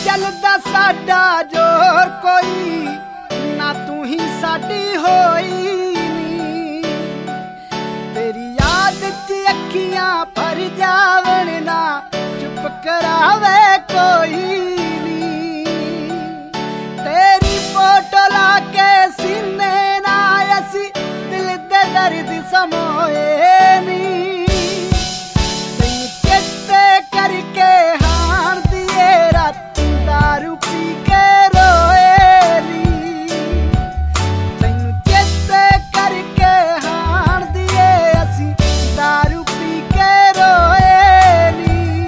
ਚੱਲਦਾ ਸਾਡਾ ਜੋਰ ਕੋਈ ਨਾ, ਤੂੰ ਹੀ ਸਾਡੀ ਹੋਈ ਨੀ। ਤੇਰੀ ਯਾਦ ਚ ਅੱਖੀਆਂ ਭਰ ਜਾਵਣ ਨਾ, ਚੁੱਪ ਕਰਾਵੇ ਕੋਈ ਨੀ। ਤੇਰੀ ਫੋਟੋ ਲਾ ਕੇ ਸੀਨੇ ਨਾਲ ਅਸੀਂ ਦਿਲ ਦੇ ਦਰਦ ਸਮੋਏ ਨੀ। ਤੈਨੂੰ ਚੇਤੇ ਕਰਕੇ ਹਾਣ ਦੀਏ ਰਾਤ ਦਾਰੂ ਪੀ ਕੇ ਰੋਏ ਨੀ। ਤੈਨੂੰ ਚੇਤੇ ਕਰਕੇ ਹਾਣ ਦੀਏ ਅਸੀਂ ਦਾਰੂ ਪੀ ਕੇ ਰੋਏ ਨੀ।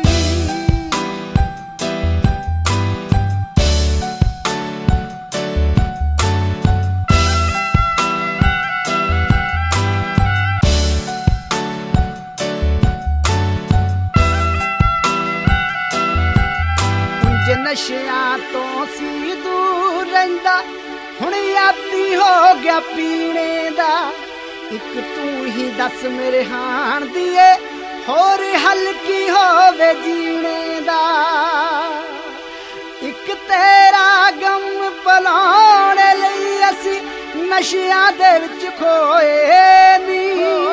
ਉਂਝ ਨਸ਼ਿਆਂ ਤੋਂ ਸੀ ਦੂਰ ਰਹਿੰਦਾ, ਹੁਣ ਆਦੀ ਹੋ ਗਿਆ ਪੀਣੇ ਦਾ। ਇੱਕ ਤੂੰ ਹੀ ਦੱਸ ਮੇਰੇ ਹਾਣ ਦੀਏ, ਹੋਰ ਹੱਲ ਕੀ ਹੋਵੇ ਜੀਣੇ ਦਾ। ਇੱਕ ਤੇਰਾ ਗਮ ਭੁਲਾਉਣ ਲਈ ਅਸੀਂ ਨਸ਼ਿਆਂ ਦੇ ਵਿੱਚ ਖੋਏ ਨੀ।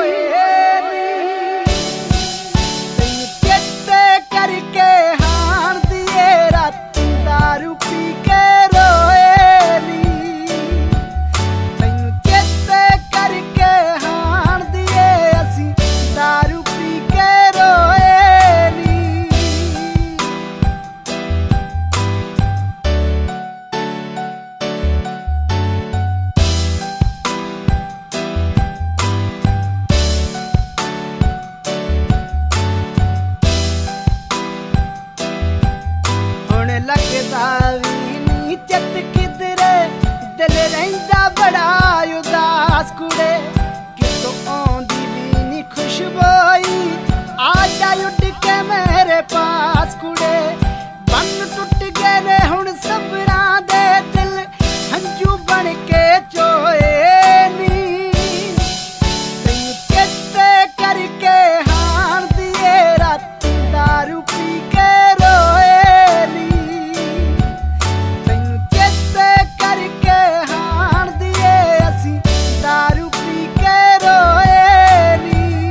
ਤੈਨੂੰ ਚੇਤੇ ਕਰਕੇ ਹਾਣ ਦੀਏ ਰਾਤ ਦਾਰੂ ਪੀ ਕੇ ਰੋਏ ਨੀ। ਤੈਨੂੰ ਚੇਤੇ ਕਰਕੇ ਹਾਣ ਦੀਏ ਅਸੀਂ ਦਾਰੂ ਪੀ ਕੇ ਰੋਏ ਨੀ। ਹੁਣ ਲੱਗਦਾ ਵੀ ਨੀ ਚਿੱਤ ਕਿਧਰੇ, ਦਿਲ ਰਹਿੰਦਾ ਬੜਾ ਉਦਾਸ ਕੁੜੇ। ਕਿਤੋਂ ਆਉਂਦੀ ਵੀ ਨੀ ਖੁਸ਼ਬੋਈ, ਆ ਜਾ ਉੱਡ ਕੇ ਮੇਰੇ ਪਾਸ ਕੁੜੇ। ਬੰਨ ਟੁੱਟ ਗਏ ਨੇ ਹੁਣ ਸਬਰਾਂ ਦੇ ਦਿਲ, ਹੰਝੂ ਬਣ ਕੇ ਚੋਏ ਨੀ। ਤੈਨੂੰ ਚੇਤੇ ਕਰਕੇ ਹਾਣ ਦੀਏ ਰਾਤ ਦਾਰੂ ਪੀ ਕੇ ਰੋਏ ਨੀ। ਤੈਨੂੰ ਚੇਤੇ ਕਰਕੇ ਹਾਣ ਦੀਏ ਅਸੀਂ ਦਾਰੂ ਪੀ ਕੇ ਰੋਏ ਨੀ।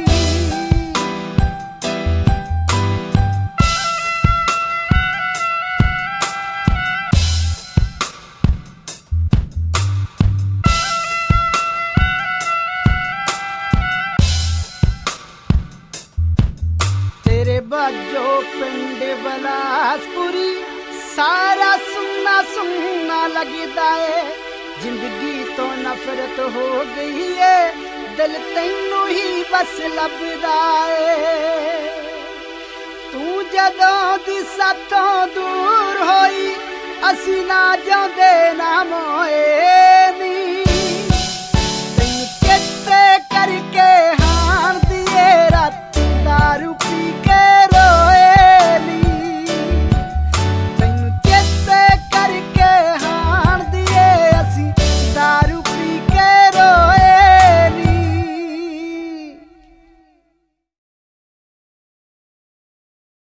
ਤੇਰੇ ਬਾਝੋਂ ਪਿੰਡ ਬਲਾਸਪੁਰੀ ਸਾਰਾ ਸੁੰਨਾ ਸੁੰਨਾ ਲੱਗਦਾ ਏ। ਜ਼ਿੰਦਗੀ ਤੋਂ ਨਫ਼ਰਤ ਹੋ ਗਈ ਏ, ਦਿਲ ਤੈਨੂੰ ਹੀ ਬਸ ਲੱਭਦਾ ਏ। ਤੂੰ ਜਦੋਂ ਦੀ ਸਾਥੋਂ ਦੂਰ ਹੋਈ, ਅਸੀਂ ਨਾ ਜਿਉਂਦੇ ਨਾ ਮੋਏ